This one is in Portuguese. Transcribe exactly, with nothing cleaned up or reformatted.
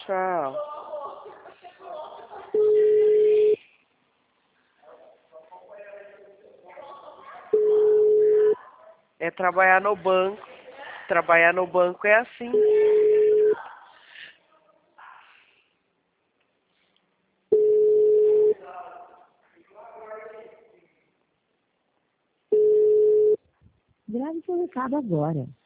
Tchau. É trabalhar no banco. Trabalhar no banco é assim. Grave seu recado agora.